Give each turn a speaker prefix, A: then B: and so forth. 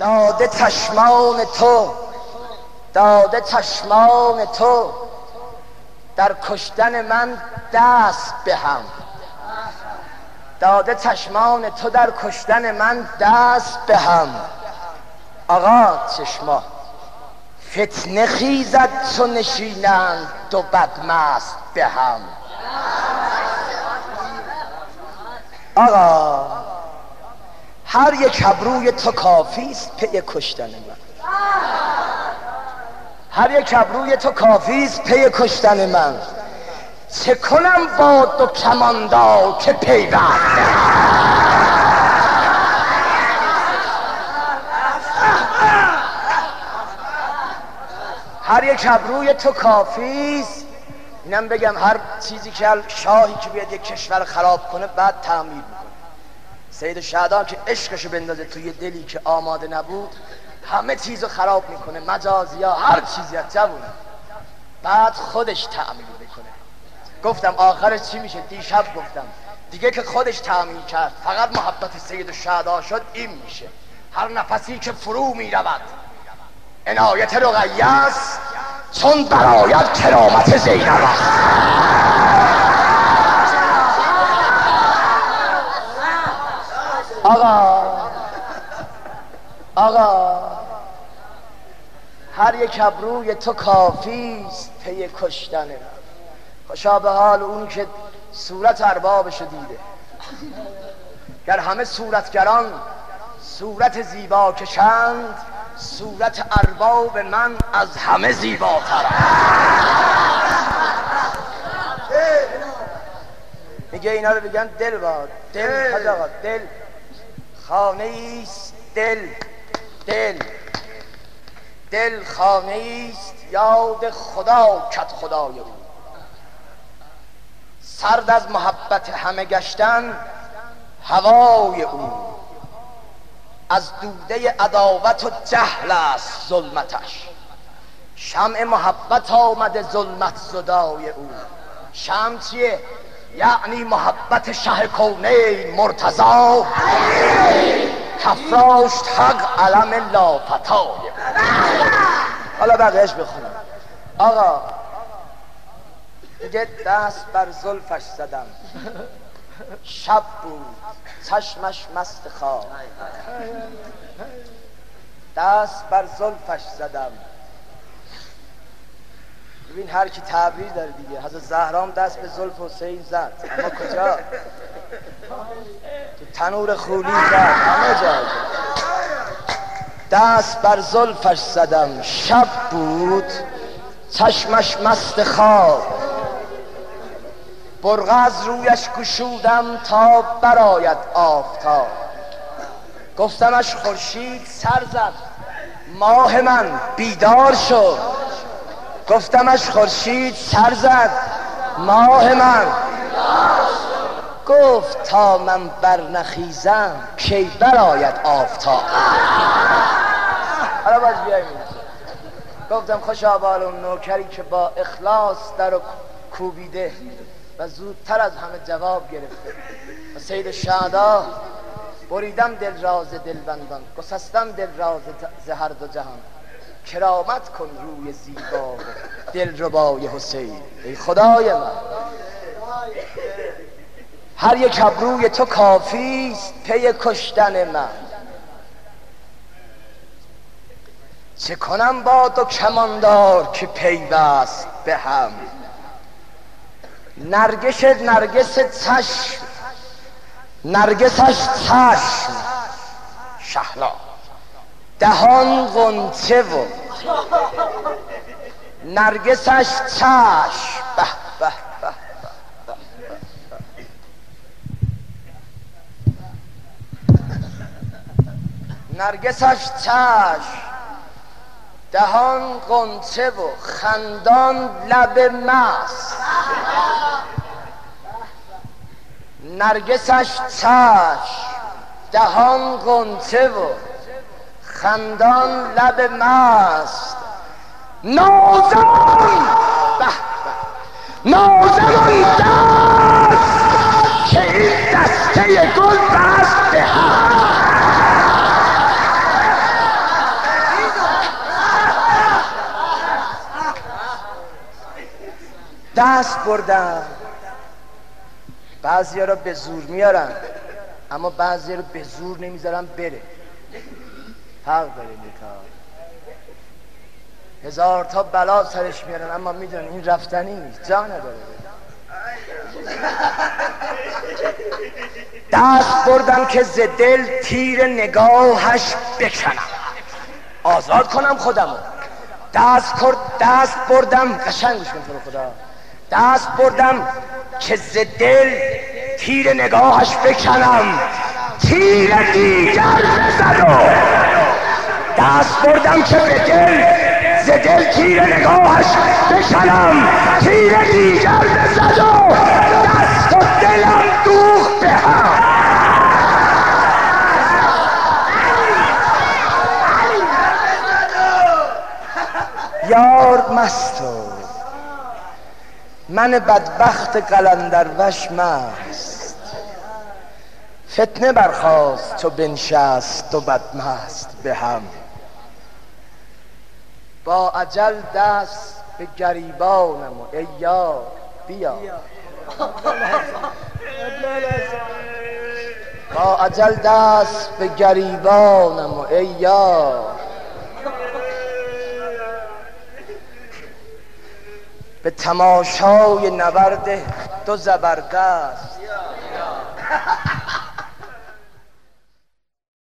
A: داده چشمان تو، داده چشمان تو در کشتن من دست به هم، داده چشمان تو در کشتن من دست به هم. آقا چشما فتنه خیزد چو نشینند دو بدمست به هم. آقا هر یک ابروی تو کافیست پی کشتن من، هر یک ابروی تو کافیست پی کشتن من. چه کنم با دو کماندار که پیوست، هر یک ابروی تو کافیست. اینم بگم هر چیزی که شاهی که بیاد یک کشور خراب کنه بعد تعمیر میکنه. سید شهدا که عشقشو بندازه توی دلی که آماده نبود همه چیزو خراب میکنه، مجازی ها هر چیزی از جوونه، بعد خودش تعمیر میکنه. گفتم آخرش چی میشه؟ دیشب گفتم دیگه که خودش تعمیر کرد فقط محبت سید شهدا شد این میشه. هر نفسی که فرو میرود عنایت رقیه است، چون برآید کرامت زینب است. آقا هر یک ابروی تو کافیست پی کشتن من. خوشا به حال اون که صورت اربابشو دیده. گر همه صورتگران صورت زیبا کشند، صورت ارباب من از همه زیباتر. میگه اینا رو بگن دل باد، دل خدا، دل خانه ایست، دل خانه ایست یاد خدا کت خدای او. سرد از محبت همه گشتن هوای او، از دوده عداوت و جهل است ظلمتش. شمع محبت آمده ظلمت زدای او. شمع چیه؟ یعنی محبت شه کونین مرتضی، کفراشت حق علم لافتای. حالا بقیهش بخونم. آقا دیگه دست بر زلفش زدم، شب بود چشمش مست خواب، دست بر زلفش زدم. ببین هر کی تعبیر داره دیگه. حضرت زهرام دست به زلف حسین زد، اما کجا؟ تو تنور خولی زد، همه جا. دست بر زلفش زدم، شب بود چشمش مست خواب، برقع از رویش گشودم تا برآید آفتاب. گفتمش خورشید سر زد، ماه من بیدار شد. گفتمش خورشید سر زد، ماه من بیدار شد. گفت تا من برنخیزم کی برآید آفتاب. حالا باز بیاییم. گفتم خوشا بال اون نوکری که با اخلاص در کوبیده و زودتر از همه جواب گرفته. و سید شهدا بریدم دل راز دلبندان، گسستم دل راز هر دو جهان. کرامت کن روی زیبا دل ربای حسین ای خدای من. هر یک ابروی تو کافیست پی کشتن من. چه کنم با دو کماندار که پیوست به هم. نرگسش چشم شهلا، دهان غنچه و نرگسش چشم به به به به. نرگسش چشم دهان غنچه و خندان لب مست. نرگسش چشم دهان غنچه و خندان لب مست. نازم نازم دست که این دسته گل بست به هم. دست بردم. بعضی ها را به زور میارن اما بعضی رو به زور نمیذارن بره. حق داره این کار. هزار تا بلا سرش میارن اما میدونن این رفتنی نیست، جا نداره. دست بردم که ز دل تیر نگاهش بکنم، آزاد کنم خودمو. دست بردم، قشنگ گوش کن تو رو خدا. دست بردم که ز دل تیر نگاهش بکنم، تیر دیگر بزنم. دست بردم که به دل ز دل تیر نگاهش بکنم، تیر دیگر بزنم. دست و دلم دوخت به هم. یار مستو من بدبخت قلندروش مست، فتنه برخاست چو بنشست و بدمست به هم. با اجل دست به گریبانم و ای یار بیا. با اجل دست به گریبانم و ای یار، به تماشای نبرد دو زبردست